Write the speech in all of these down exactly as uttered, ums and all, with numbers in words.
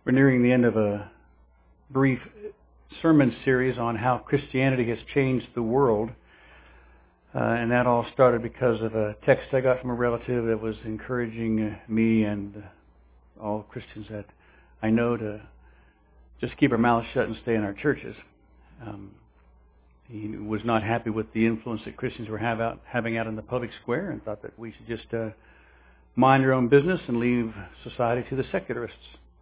We're nearing the end of a brief sermon series on how Christianity has changed the world. Uh, and that all started because of a text I got from a relative that was encouraging me and all Christians that I know to just keep our mouths shut and stay in our churches. Um, he was not happy with the influence that Christians were have out, having out in the public square and thought that we should just uh, mind our own business and leave society to the secularists.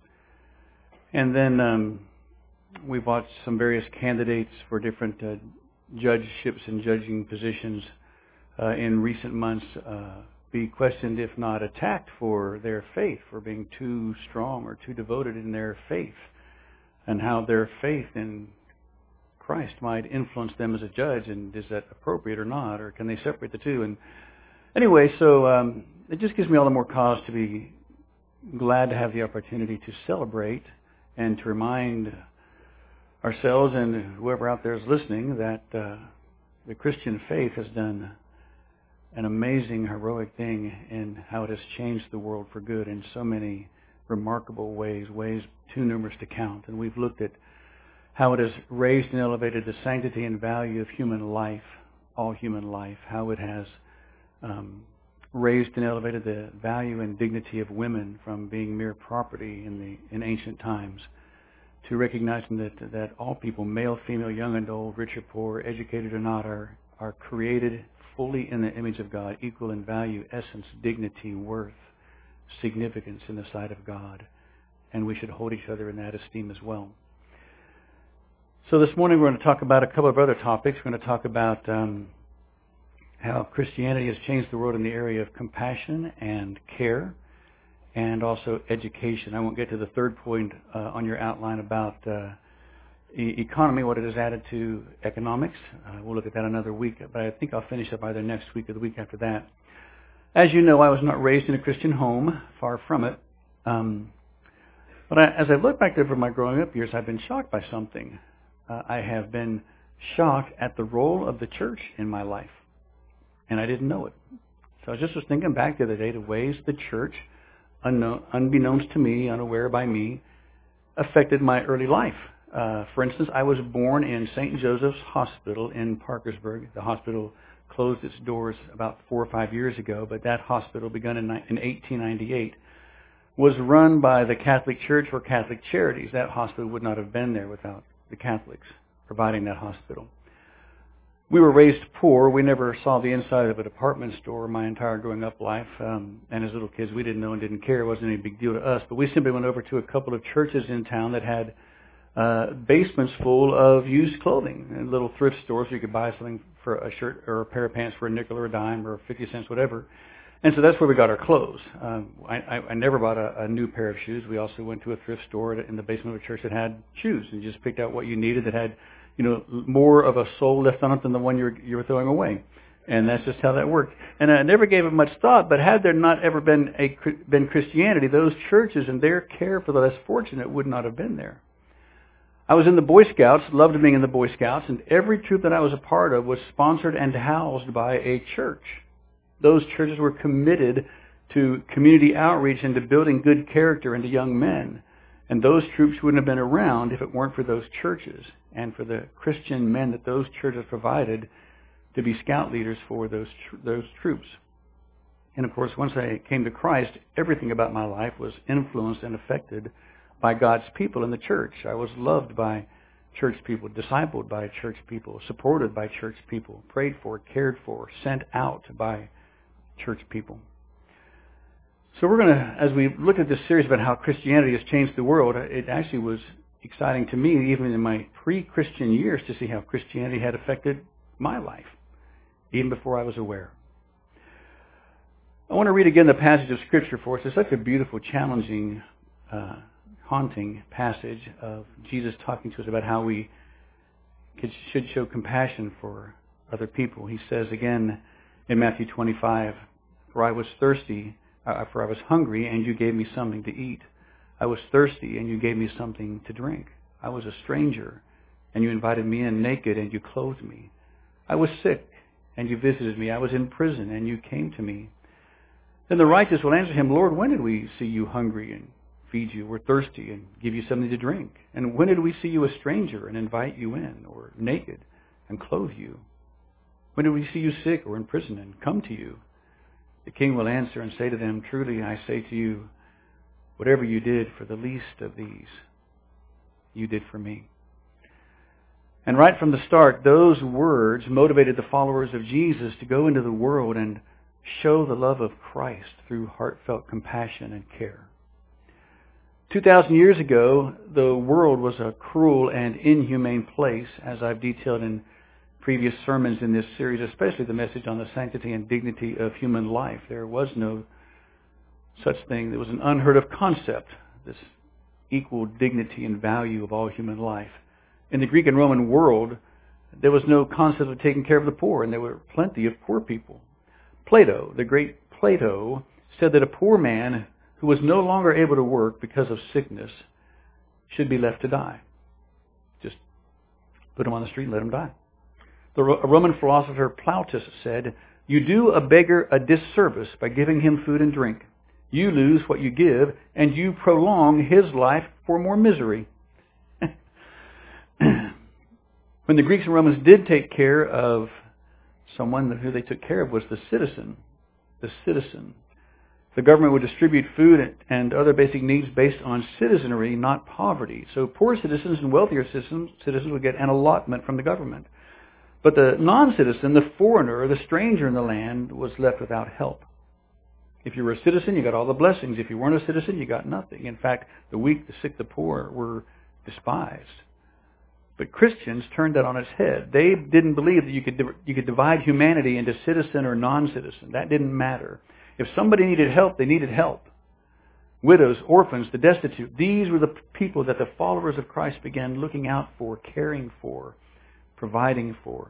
And then um, we've watched some various candidates for different uh, judgeships and judging positions uh, in recent months uh, be questioned, if not attacked, for their faith, for being too strong or too devoted in their faith, and how their faith in Christ might influence them as a judge, and is that appropriate or not, or can they separate the two? And anyway, so um, it just gives me all the more cause to be glad to have the opportunity to celebrate and to remind ourselves and whoever out there is listening that uh, the Christian faith has done an amazing, heroic thing in how it has changed the world for good in so many remarkable ways, ways too numerous to count. And we've looked at how it has raised and elevated the sanctity and value of human life, all human life, how it has um, raised and elevated the value and dignity of women from being mere property in the in ancient times, to recognizing that that all people, male, female, young and old, rich or poor, educated or not, are are created fully in the image of God, equal in value, essence, dignity, worth, significance in the sight of God, and we should hold each other in that esteem as well. So this morning we're going to talk about a couple of other topics. We're going to talk about um, how Christianity has changed the world in the area of compassion and care, and also education. I won't get to the third point uh, on your outline about uh, e- economy, what it has added to economics. Uh, we'll look at that another week, but I think I'll finish up either next week or the week after that. As you know, I was not raised in a Christian home, far from it. Um, but I, as I look back over my growing up years, I've been shocked by something. Uh, I have been shocked at the role of the church in my life, and I didn't know it. So I just was thinking back the other day to ways the church, unknown, unbeknownst to me, unaware by me, affected my early life. Uh, for instance, I was born in Saint Joseph's Hospital in Parkersburg. The hospital closed its doors about four or five years ago, but that hospital, begun in, in eighteen ninety-eight, was run by the Catholic Church for Catholic Charities. That hospital would not have been there without the Catholics providing that hospital. We were raised poor. We never saw the inside of a department store my entire growing up life. Um, and as little kids, we didn't know and didn't care. It wasn't any big deal to us. But we simply went over to a couple of churches in town that had uh, basements full of used clothing and little thrift stores where you could buy something for a shirt or a pair of pants for a nickel or a dime or fifty cents, whatever. And so that's where we got our clothes. Um, I, I, I never bought a, a new pair of shoes. We also went to a thrift store in the basement of a church that had shoes, and you just picked out what you needed that had, you know, more of a sole left on it than the one you were, you were throwing away. And that's just how that worked. And I never gave it much thought, but had there not ever been a been Christianity, those churches and their care for the less fortunate would not have been there. I was in the Boy Scouts, loved being in the Boy Scouts, and every troop that I was a part of was sponsored and housed by a church. Those churches were committed to community outreach and to building good character into young men. And those troops wouldn't have been around if it weren't for those churches and for the Christian men that those churches provided to be scout leaders for those tr- those troops. And of course, once I came to Christ, everything about my life was influenced and affected by God's people in the church. I was loved by church people, discipled by church people, supported by church people, prayed for, cared for, sent out by church people. So we're going to, as we look at this series about how Christianity has changed the world, it actually was exciting to me, even in my pre-Christian years, to see how Christianity had affected my life, even before I was aware. I want to read again the passage of Scripture for us. It's such a beautiful, challenging, uh, haunting passage of Jesus talking to us about how we could, should show compassion for other people. He says again in Matthew twenty-five, "For I was thirsty, uh, for I was hungry, and you gave me something to eat. I was thirsty, and you gave me something to drink. I was a stranger, and you invited me in, naked, and you clothed me. I was sick, and you visited me. I was in prison, and you came to me." Then the righteous will answer him, "Lord, when did we see you hungry and feed you? We're thirsty and give you something to drink? And when did we see you a stranger and invite you in, or naked and clothe you? When did we see you sick or in prison and come to you? The king will answer and say to them, truly I say to you, whatever you did for the least of these, you did for me. And right from the start, those words motivated the followers of Jesus to go into the world and show the love of Christ through heartfelt compassion and care. Two thousand years ago, the world was a cruel and inhumane place, as I've detailed in previous sermons in this series, especially the message on the sanctity and dignity of human life. There was no such thing. There was an unheard of concept, this equal dignity and value of all human life. In the Greek and Roman world, there was no concept of taking care of the poor, and there were plenty of poor people. Plato, the great Plato, said that a poor man who was no longer able to work because of sickness should be left to die. Just put him on the street and let him die. The Roman philosopher Plautus said, you do a beggar a disservice by giving him food and drink. You lose what you give, and you prolong his life for more misery. When the Greeks and Romans did take care of someone, who they took care of was the citizen. The citizen. The government would distribute food and other basic needs based on citizenry, not poverty. So poor citizens and wealthier citizens, citizens would get an allotment from the government. But the non-citizen, the foreigner, the stranger in the land, was left without help. If you were a citizen, you got all the blessings. If you weren't a citizen, you got nothing. In fact, the weak, the sick, the poor were despised. But Christians turned that on its head. They didn't believe that you could you could divide humanity into citizen or non-citizen. That didn't matter. If somebody needed help, they needed help. Widows, orphans, the destitute, these were the people that the followers of Christ began looking out for, caring for, providing for.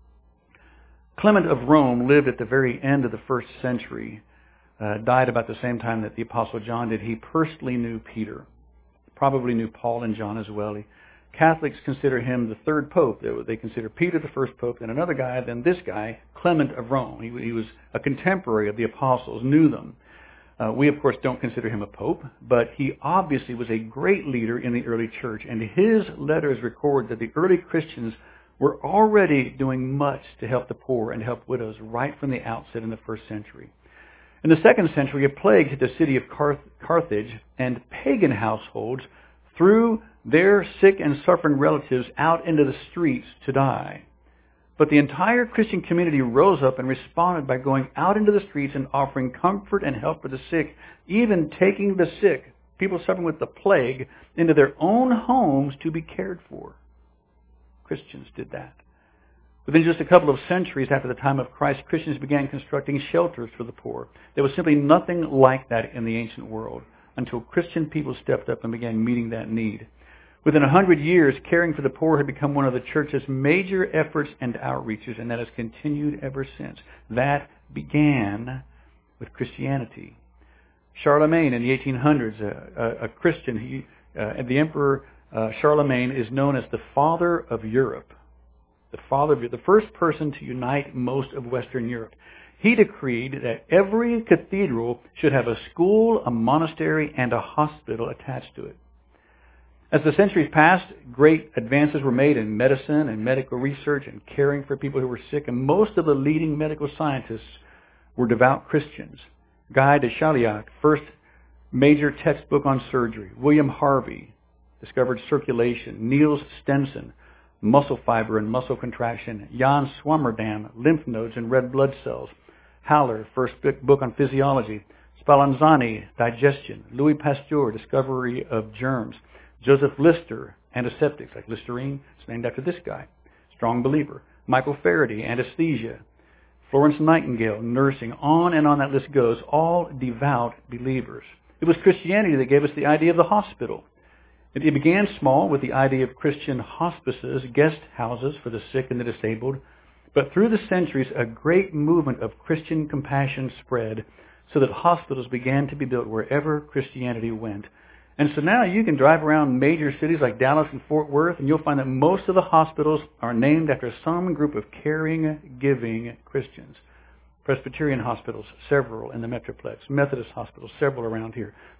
Clement of Rome lived at the very end of the first century, uh, died about the same time that the Apostle John did. He personally knew Peter, probably knew Paul and John as well. He, Catholics consider him the third pope. They, they consider Peter the first pope, then another guy, then this guy, Clement of Rome. He, he was a contemporary of the apostles, knew them. Uh, we, of course, don't consider him a pope, but he obviously was a great leader in the early church, and his letters record that the early Christians were already doing much to help the poor and help widows right from the outset in the first century. In the second century, a plague hit the city of Carth- Carthage, and pagan households threw their sick and suffering relatives out into the streets to die. But the entire Christian community rose up and responded by going out into the streets and offering comfort and help for the sick, even taking the sick, people suffering with the plague, into their own homes to be cared for. Christians did that. Within just a couple of centuries after the time of Christ, Christians began constructing shelters for the poor. There was simply nothing like that in the ancient world until Christian people stepped up and began meeting that need. Within a hundred years, caring for the poor had become one of the church's major efforts and outreaches, and that has continued ever since. That began with Christianity. Charlemagne in the eighteen hundreds, a, a, a Christian, he, uh, the Emperor uh, Charlemagne is known as the father of Europe. The father of the first person to unite most of Western Europe. He decreed that every cathedral should have a school, a monastery, and a hospital attached to it. As the centuries passed, great advances were made in medicine and medical research and caring for people who were sick, and most of the leading medical scientists were devout Christians. Guy de Chauliac, first major textbook on surgery. William Harvey discovered circulation. Niels Stenson, muscle fiber and muscle contraction. Jan Swammerdam, lymph nodes and red blood cells. Haller, first book on physiology. Spallanzani, digestion. Louis Pasteur, discovery of germs. Joseph Lister, antiseptics like Listerine, it's named after this guy, strong believer. Michael Faraday, anesthesia. Florence Nightingale, nursing, on and on that list goes, all devout believers. It was Christianity that gave us the idea of the hospital. It began small with the idea of Christian hospices, guest houses for the sick and the disabled, but through the centuries a great movement of Christian compassion spread so that hospitals began to be built wherever Christianity went. And so now you can drive around major cities like Dallas and Fort Worth, and you'll find that most of the hospitals are named after some group of caring, giving Christians. Presbyterian hospitals, several in the Metroplex. Methodist hospitals, several around here.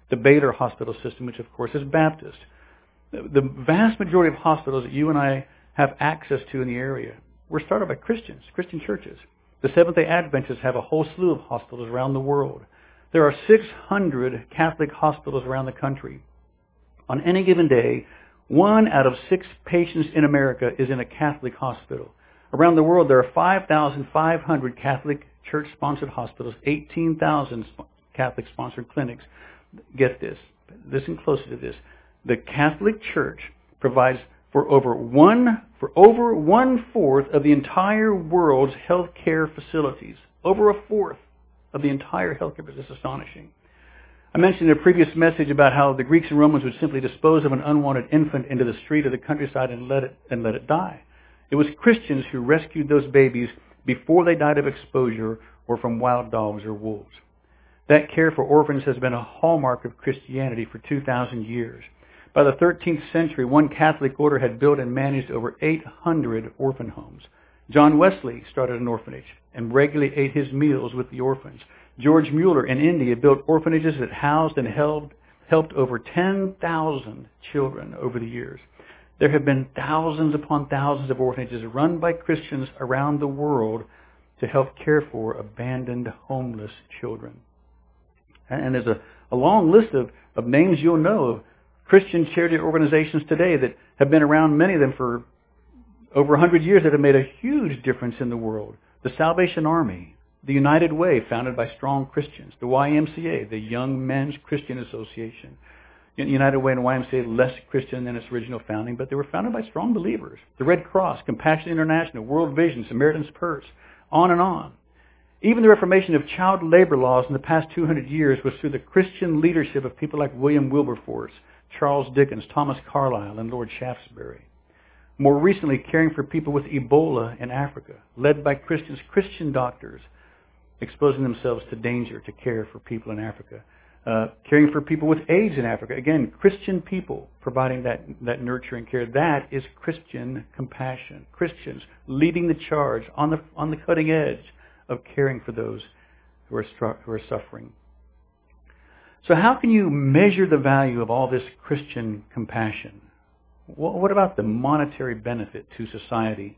The Baylor Hospital System, which of course is Baptist. The vast majority of hospitals that you and I have access to in the area were started by Christians, Christian churches. The Seventh-day Adventists have a whole slew of hospitals around the world. There are six hundred Catholic hospitals around the country. On any given day, one out of six patients in America is in a Catholic hospital. Around the world, there are five thousand five hundred Catholic church-sponsored hospitals, eighteen thousand Catholic-sponsored clinics. Get this. Listen closely to this. The Catholic Church provides for over one for over one-fourth of the entire world's healthcare facilities. Over a fourth of the entire healthcare facilities. It's astonishing. I mentioned in a previous message about how the Greeks and Romans would simply dispose of an unwanted infant into the street or the countryside and let it and let it die. It was Christians who rescued those babies before they died of exposure or from wild dogs or wolves. That care for orphans has been a hallmark of Christianity for two thousand years. By the thirteenth century, one Catholic order had built and managed over eight hundred orphan homes. John Wesley started an orphanage and regularly ate his meals with the orphans. George Mueller in India built orphanages that housed and held, helped over ten thousand children over the years. There have been thousands upon thousands of orphanages run by Christians around the world to help care for abandoned, homeless children. And there's a, a long list of, of names you'll know of Christian charity organizations today that have been around, many of them for over one hundred years, that have made a huge difference in the world. The Salvation Army, the United Way, founded by strong Christians, the Y M C A, the Young Men's Christian Association. United Way and Y M C A less Christian than its original founding, but they were founded by strong believers. The Red Cross, Compassion International, World Vision, Samaritan's Purse, on and on. Even the reformation of child labor laws in the past two hundred years was through the Christian leadership of people like William Wilberforce, Charles Dickens, Thomas Carlyle, and Lord Shaftesbury. More recently, caring for people with Ebola in Africa, led by Christians, Christian doctors, exposing themselves to danger to care for people in Africa. Uh, caring for people with AIDS in Africa. Again, Christian people providing that, that nurturing care. That is Christian compassion. Christians leading the charge on the, on the cutting edge of caring for those who are, stru- who are suffering. So how can you measure the value of all this Christian compassion? What about the monetary benefit to society?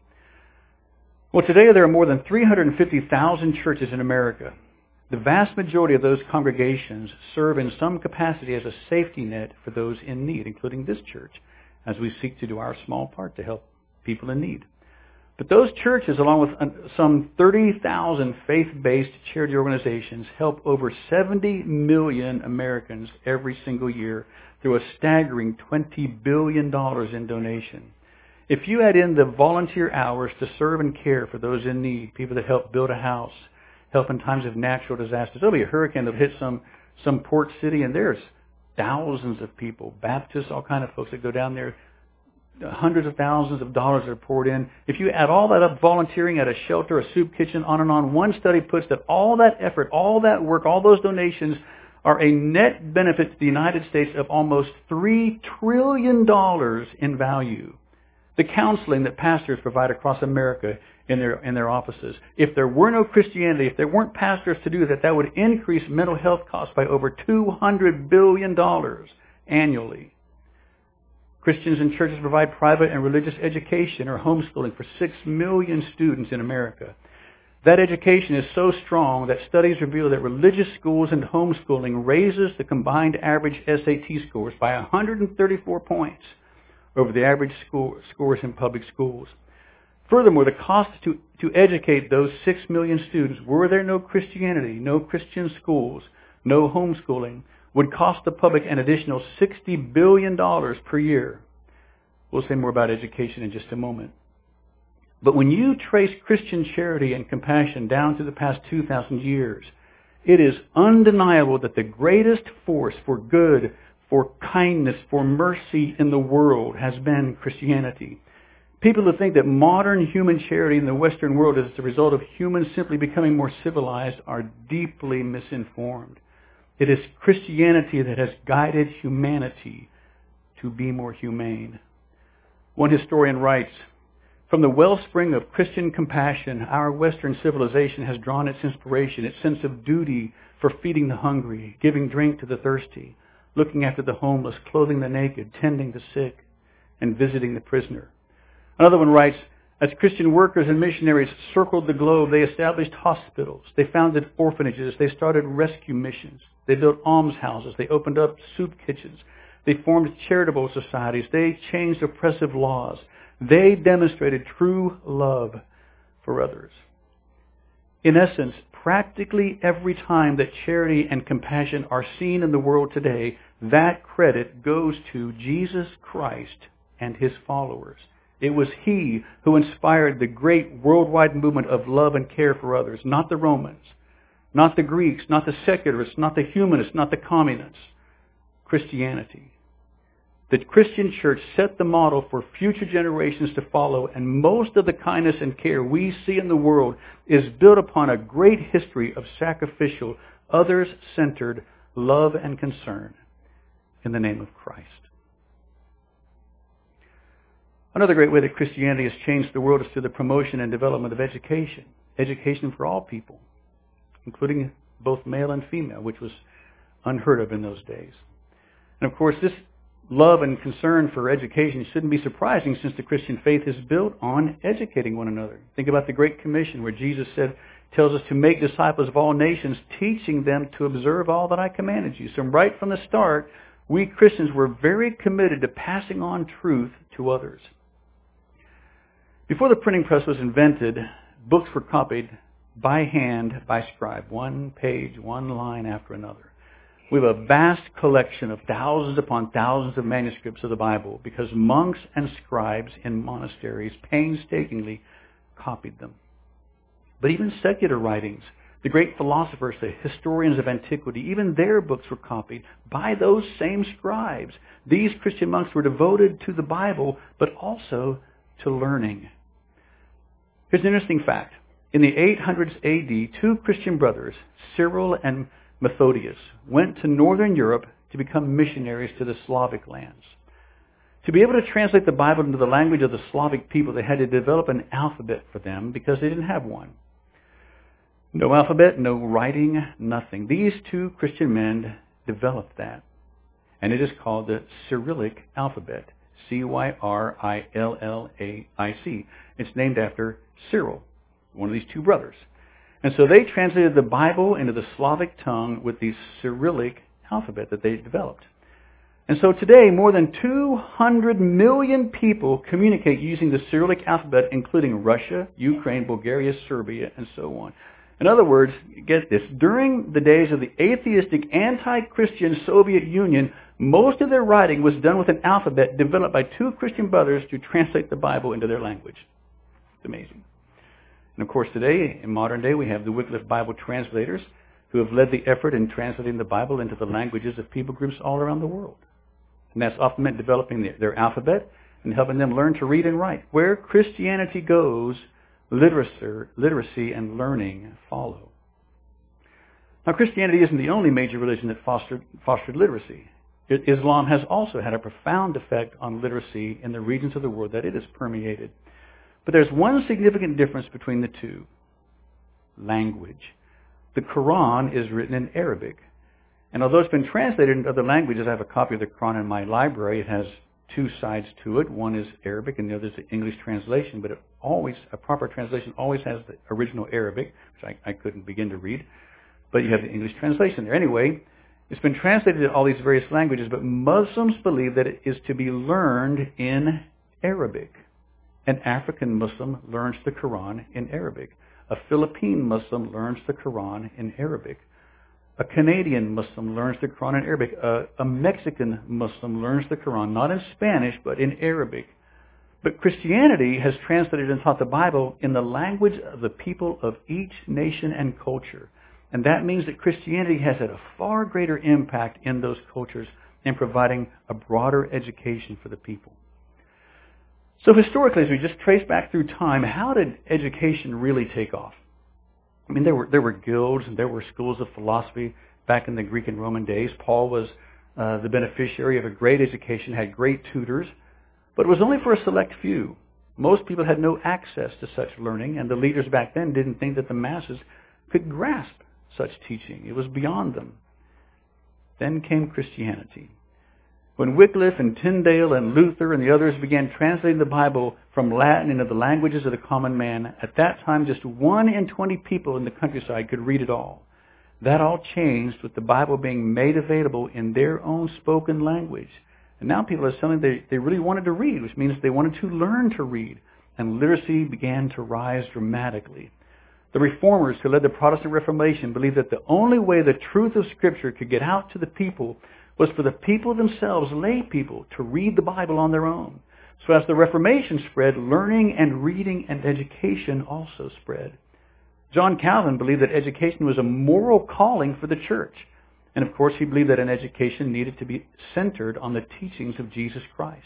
Well, today there are more than three hundred fifty thousand churches in America. The vast majority of those congregations serve in some capacity as a safety net for those in need, including this church, as we seek to do our small part to help people in need. But those churches, along with some thirty thousand faith-based charity organizations, help over seventy million Americans every single year through a staggering twenty billion dollars in donation. If you add in the volunteer hours to serve and care for those in need, people that help build a house, help in times of natural disasters. There'll be a hurricane that'll hit some, some port city, and there's thousands of people, Baptists, all kind of folks that go down there. Hundreds of thousands of dollars are poured in. If you add all that up, volunteering at a shelter, a soup kitchen, on and on, one study puts that all that effort, all that work, all those donations are a net benefit to the United States of almost three trillion dollars in value. The counseling that pastors provide across America in their in their offices. If there were no Christianity, if there weren't pastors to do that, that would increase mental health costs by over two hundred billion dollars annually. Christians and churches provide private and religious education or homeschooling for six million students in America. That education is so strong that studies reveal that religious schools and homeschooling raises the combined average S A T scores by one hundred thirty-four points over the average school, scores in public schools. Furthermore, the cost to, to educate those six million students, were there no Christianity, no Christian schools, no homeschooling, would cost the public an additional sixty billion dollars per year. We'll say more about education in just a moment. But when you trace Christian charity and compassion down through the past two thousand years, it is undeniable that the greatest force for good, for kindness, for mercy in the world has been Christianity. People who think that modern human charity in the Western world is the result of humans simply becoming more civilized are deeply misinformed. It is Christianity that has guided humanity to be more humane. One historian writes, "From the wellspring of Christian compassion, our Western civilization has drawn its inspiration, its sense of duty for feeding the hungry, giving drink to the thirsty, looking after the homeless, clothing the naked, tending the sick, and visiting the prisoner. Another one writes, as Christian workers and missionaries circled the globe, they established hospitals, they founded orphanages, they started rescue missions, they built almshouses, they opened up soup kitchens, they formed charitable societies, they changed oppressive laws, they demonstrated true love for others. In essence, practically every time that charity and compassion are seen in the world today, that credit goes to Jesus Christ and his followers. It was he who inspired the great worldwide movement of love and care for others, not the Romans, not the Greeks, not the secularists, not the humanists, not the communists. Christianity. The Christian church set the model for future generations to follow, and most of the kindness and care we see in the world is built upon a great history of sacrificial, others-centered love and concern in the name of Christ. Another great way that Christianity has changed the world is through the promotion and development of education. Education for all people, including both male and female, which was unheard of in those days. And of course, this love and concern for education shouldn't be surprising, since the Christian faith is built on educating one another. Think about the Great Commission, where Jesus said, tells us to make disciples of all nations, teaching them to observe all that I commanded you. So right from the start, we Christians were very committed to passing on truth to others. Before the printing press was invented, books were copied by hand by scribe, one page, one line after another. We have a vast collection of thousands upon thousands of manuscripts of the Bible because monks and scribes in monasteries painstakingly copied them. But even secular writings, the great philosophers, the historians of antiquity, even their books were copied by those same scribes. These Christian monks were devoted to the Bible, but also to learning. Here's an interesting fact. In the eight hundreds A D, two Christian brothers, Cyril and Methodius, went to northern Europe to become missionaries to the Slavic lands. To be able to translate the Bible into the language of the Slavic people, they had to develop an alphabet for them because they didn't have one. No alphabet, no writing, nothing. These two Christian men developed that. And it is called the Cyrillic alphabet. C Y R I L L A I C. It's named after Cyril, one of these two brothers. And so they translated the Bible into the Slavic tongue with the Cyrillic alphabet that they developed. And so today, more than two hundred million people communicate using the Cyrillic alphabet, including Russia, Ukraine, Bulgaria, Serbia, and so on. In other words, get this, during the days of the atheistic, anti-Christian Soviet Union, most of their writing was done with an alphabet developed by two Christian brothers to translate the Bible into their language. It's amazing. And of course today, in modern day, we have the Wycliffe Bible translators who have led the effort in translating the Bible into the languages of people groups all around the world. And that's often meant developing their, their alphabet and helping them learn to read and write. Where Christianity goes, literacy, literacy and learning follow. Now, Christianity isn't the only major religion that fostered, fostered literacy. Islam has also had a profound effect on literacy in the regions of the world that it has permeated. But there's one significant difference between the two. Language. The Quran is written in Arabic. And although it's been translated into other languages, I have a copy of the Quran in my library. It has two sides to it. One is Arabic and the other is the English translation. But it always, a proper translation always has the original Arabic, which I, I couldn't begin to read. But you have the English translation there. Anyway, it's been translated in all these various languages, but Muslims believe that it is to be learned in Arabic. An African Muslim learns the Quran in Arabic. A Philippine Muslim learns the Quran in Arabic. A Canadian Muslim learns the Quran in Arabic. A, a Mexican Muslim learns the Quran, not in Spanish, but in Arabic. But Christianity has translated and taught the Bible in the language of the people of each nation and culture. And that means that Christianity has had a far greater impact in those cultures in providing a broader education for the people. So historically, as we just trace back through time, how did education really take off? I mean, there were there were guilds and there were schools of philosophy back in the Greek and Roman days. Paul was uh, the beneficiary of a great education, had great tutors, but it was only for a select few. Most people had no access to such learning, and the leaders back then didn't think that the masses could grasp such teaching. It was beyond them. Then came Christianity. When Wycliffe and Tyndale and Luther and the others began translating the Bible from Latin into the languages of the common man, at that time just one in twenty people in the countryside could read it all. That all changed with the Bible being made available in their own spoken language. And now people are something they, they really wanted to read, which means they wanted to learn to read. And literacy began to rise dramatically. The reformers who led the Protestant Reformation believed that the only way the truth of Scripture could get out to the people was for the people themselves, lay people, to read the Bible on their own. So as the Reformation spread, learning and reading and education also spread. John Calvin believed that education was a moral calling for the church. And of course, he believed that an education needed to be centered on the teachings of Jesus Christ.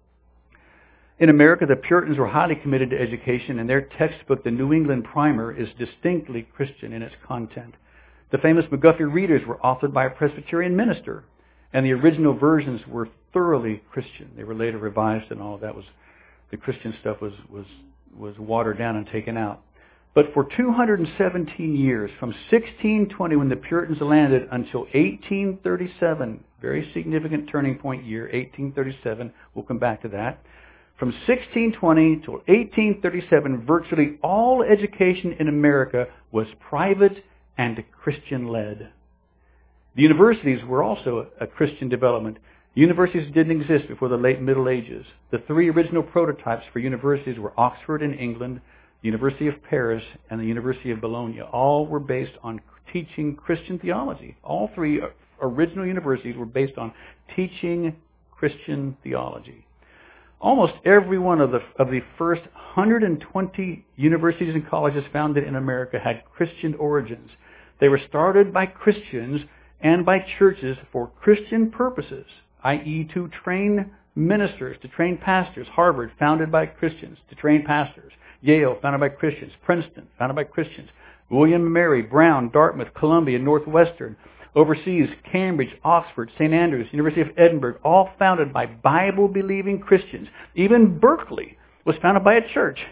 In America, the Puritans were highly committed to education, and their textbook, the New England Primer, is distinctly Christian in its content. The famous McGuffey Readers were authored by a Presbyterian minister, and the original versions were thoroughly Christian. They were later revised, and all of that was, the Christian stuff was, was, was watered down and taken out. But for two hundred seventeen years, from sixteen twenty when the Puritans landed until eighteen thirty-seven, very significant turning point year, eighteen thirty-seven, we'll come back to that. From sixteen twenty till eighteen thirty-seven, virtually all education in America was private and Christian-led. The universities were also a Christian development. Universities didn't exist before the late Middle Ages. The three original prototypes for universities were Oxford in England, the University of Paris, and the University of Bologna. All were based on teaching Christian theology. All three original universities were based on teaching Christian theology. Almost every one of the of the first one hundred twenty universities and colleges founded in America had Christian origins. They were started by Christians and by churches for Christian purposes, that is to train ministers, to train pastors. Harvard, founded by Christians, to train pastors. Yale, founded by Christians. Princeton, founded by Christians. William and Mary, Brown, Dartmouth, Columbia, Northwestern. Overseas, Cambridge, Oxford, Saint Andrews, University of Edinburgh, all founded by Bible-believing Christians. Even Berkeley was founded by a church.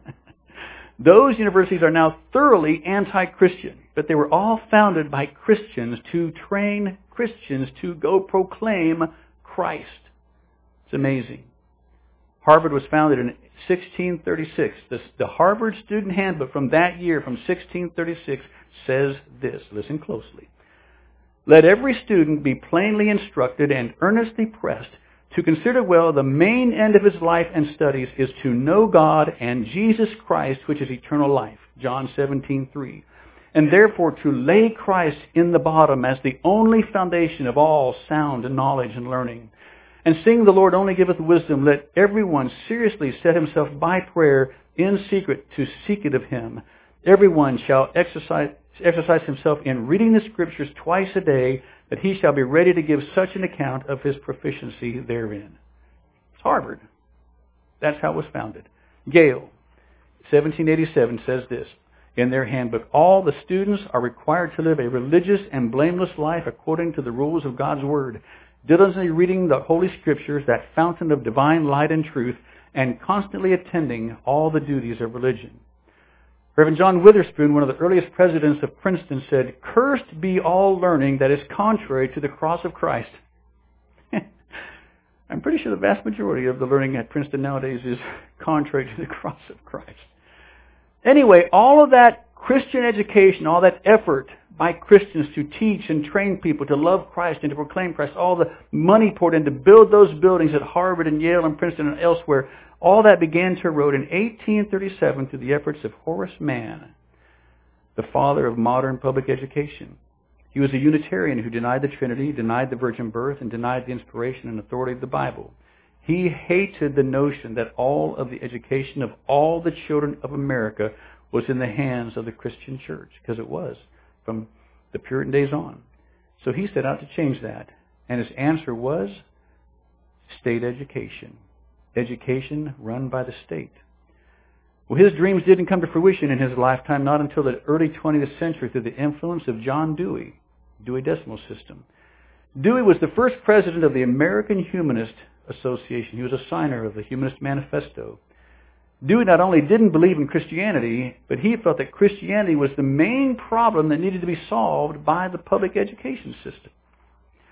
Those universities are now thoroughly anti-Christian, but they were all founded by Christians to train Christians to go proclaim Christ. It's amazing. Harvard was founded in sixteen thirty-six. The, the Harvard Student Handbook from that year, from sixteen thirty-six, says this. Listen closely. Let every student be plainly instructed and earnestly pressed to consider well the main end of his life and studies is to know God and Jesus Christ, which is eternal life. John seventeen three. And therefore to lay Christ in the bottom as the only foundation of all sound knowledge and learning. And seeing the Lord only giveth wisdom, let everyone seriously set himself by prayer in secret to seek it of him. Everyone shall exercise, exercise himself in reading the Scriptures twice a day, that he shall be ready to give such an account of his proficiency therein. It's Harvard. That's how it was founded. Yale, seventeen eighty-seven, says this in their handbook. All the students are required to live a religious and blameless life according to the rules of God's Word, diligently reading the Holy Scriptures, that fountain of divine light and truth, and constantly attending all the duties of religion. Reverend John Witherspoon, one of the earliest presidents of Princeton, said, "Cursed be all learning that is contrary to the cross of Christ." I'm pretty sure the vast majority of the learning at Princeton nowadays is contrary to the cross of Christ. Anyway, all of that Christian education, all that effort by Christians to teach and train people to love Christ and to proclaim Christ, all the money poured in to build those buildings at Harvard and Yale and Princeton and elsewhere, all that began to erode in eighteen thirty-seven through the efforts of Horace Mann, the father of modern public education. He was a Unitarian who denied the Trinity, denied the virgin birth, and denied the inspiration and authority of the Bible. He hated the notion that all of the education of all the children of America was in the hands of the Christian church, because it was from the Puritan days on. So he set out to change that. And his answer was state education. Education run by the state. Well, his dreams didn't come to fruition in his lifetime, not until the early twentieth century through the influence of John Dewey, Dewey Decimal System. Dewey was the first president of the American Humanist Association. He was a signer of the Humanist Manifesto. Dewey not only didn't believe in Christianity, but he felt that Christianity was the main problem that needed to be solved by the public education system.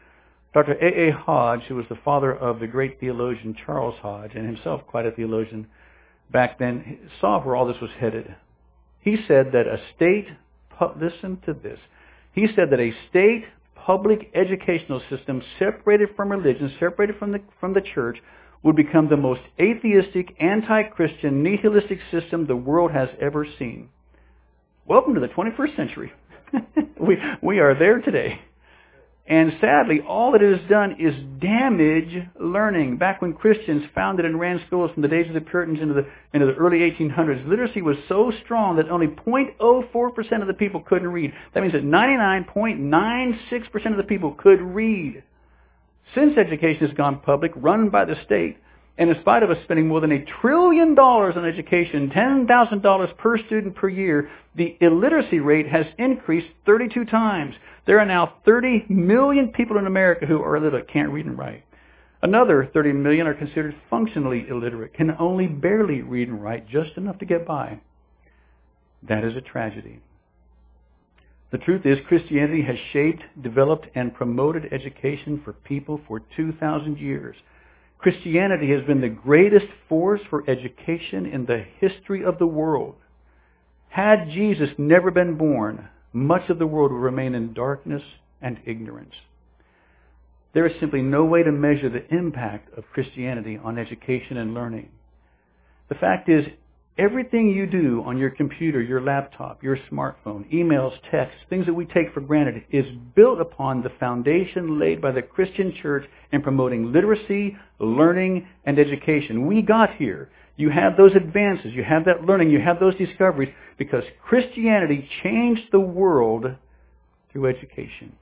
Doctor A A Hodge, who was the father of the great theologian Charles Hodge, and himself quite a theologian back then, saw where all this was headed. He said that a state, listen to this, he said that a state public educational system separated from religion, separated from the, from the church, would become the most atheistic, anti-Christian, nihilistic system the world has ever seen. Welcome to the twenty-first century. we, we are there today. And sadly, all that it has done is damage learning. Back when Christians founded and ran schools from the days of the Puritans into the, into the early eighteen hundreds, literacy was so strong that only zero point zero four percent of the people couldn't read. That means that ninety-nine point nine six percent of the people could read. Since education has gone public, run by the state, and in spite of us spending more than a trillion dollars on education, ten thousand dollars per student per year, the illiteracy rate has increased thirty-two times. There are now thirty million people in America who are illiterate, can't read and write. Another thirty million are considered functionally illiterate, can only barely read and write, just enough to get by. That is a tragedy. The truth is, Christianity has shaped, developed, and promoted education for people for two thousand years. Christianity has been the greatest force for education in the history of the world. Had Jesus never been born, much of the world would remain in darkness and ignorance. There is simply no way to measure the impact of Christianity on education and learning. The fact is, everything you do on your computer, your laptop, your smartphone, emails, texts, things that we take for granted, is built upon the foundation laid by the Christian church in promoting literacy, learning, and education. We got here. You have those advances, you have that learning, you have those discoveries because Christianity changed the world through education.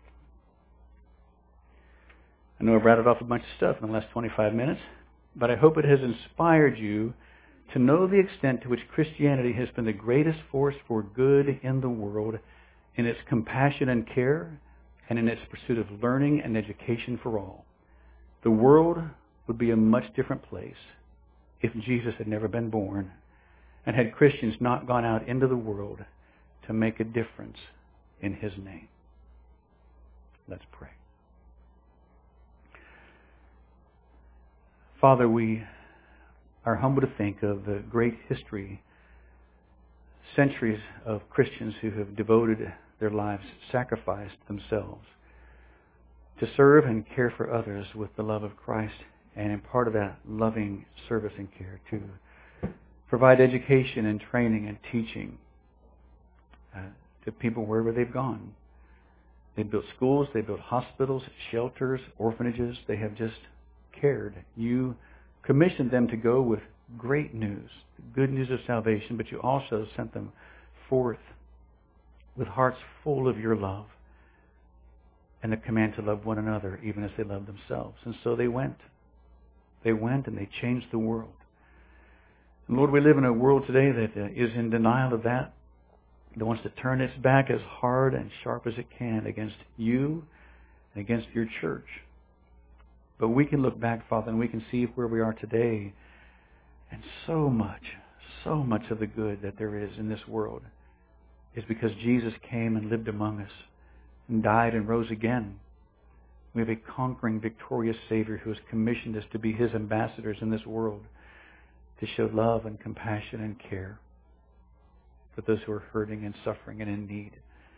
I know I've rattled off a bunch of stuff in the last twenty-five minutes, but I hope it has inspired you to know the extent to which Christianity has been the greatest force for good in the world in its compassion and care and in its pursuit of learning and education for all. The world would be a much different place if Jesus had never been born and had Christians not gone out into the world to make a difference in His name. Let's pray. Father, we are humbled to think of the great history, centuries of Christians who have devoted their lives, sacrificed themselves to serve and care for others with the love of Christ, and in part of that loving service and care to provide education and training and teaching uh, to people wherever they've gone. They've built schools, they've built hospitals, shelters, orphanages. They have just cared. You commissioned them to go with great news, good news of salvation, but you also sent them forth with hearts full of your love and the command to love one another even as they love themselves. And so they went. They went and they changed the world. And Lord, we live in a world today that uh, is in denial of that, that wants to turn its back as hard and sharp as it can against you and against your church. But we can look back, Father, and we can see where we are today. And so much, so much of the good that there is in this world is because Jesus came and lived among us and died and rose again. We have a conquering, victorious Savior who has commissioned us to be His ambassadors in this world, to show love and compassion and care for those who are hurting and suffering and in need.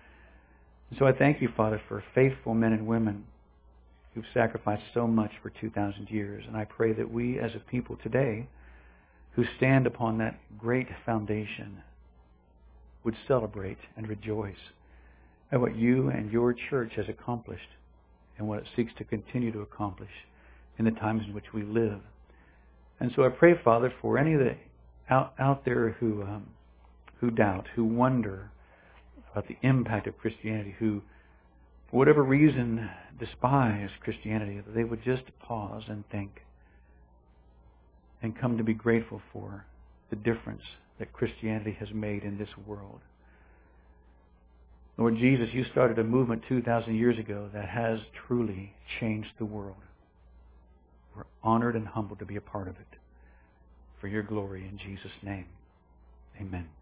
And so I thank you, Father, for faithful men and women who've sacrificed so much for two thousand years. And I pray that we as a people today who stand upon that great foundation would celebrate and rejoice at what you and your church has accomplished and what it seeks to continue to accomplish in the times in which we live. And so I pray, Father, for any of the out, out there who um, who doubt, who wonder about the impact of Christianity, who for whatever reason despise Christianity, that they would just pause and think and come to be grateful for the difference that Christianity has made in this world. Lord Jesus, you started a movement two thousand years ago that has truly changed the world. We're honored and humbled to be a part of it. For your glory in Jesus' name. Amen.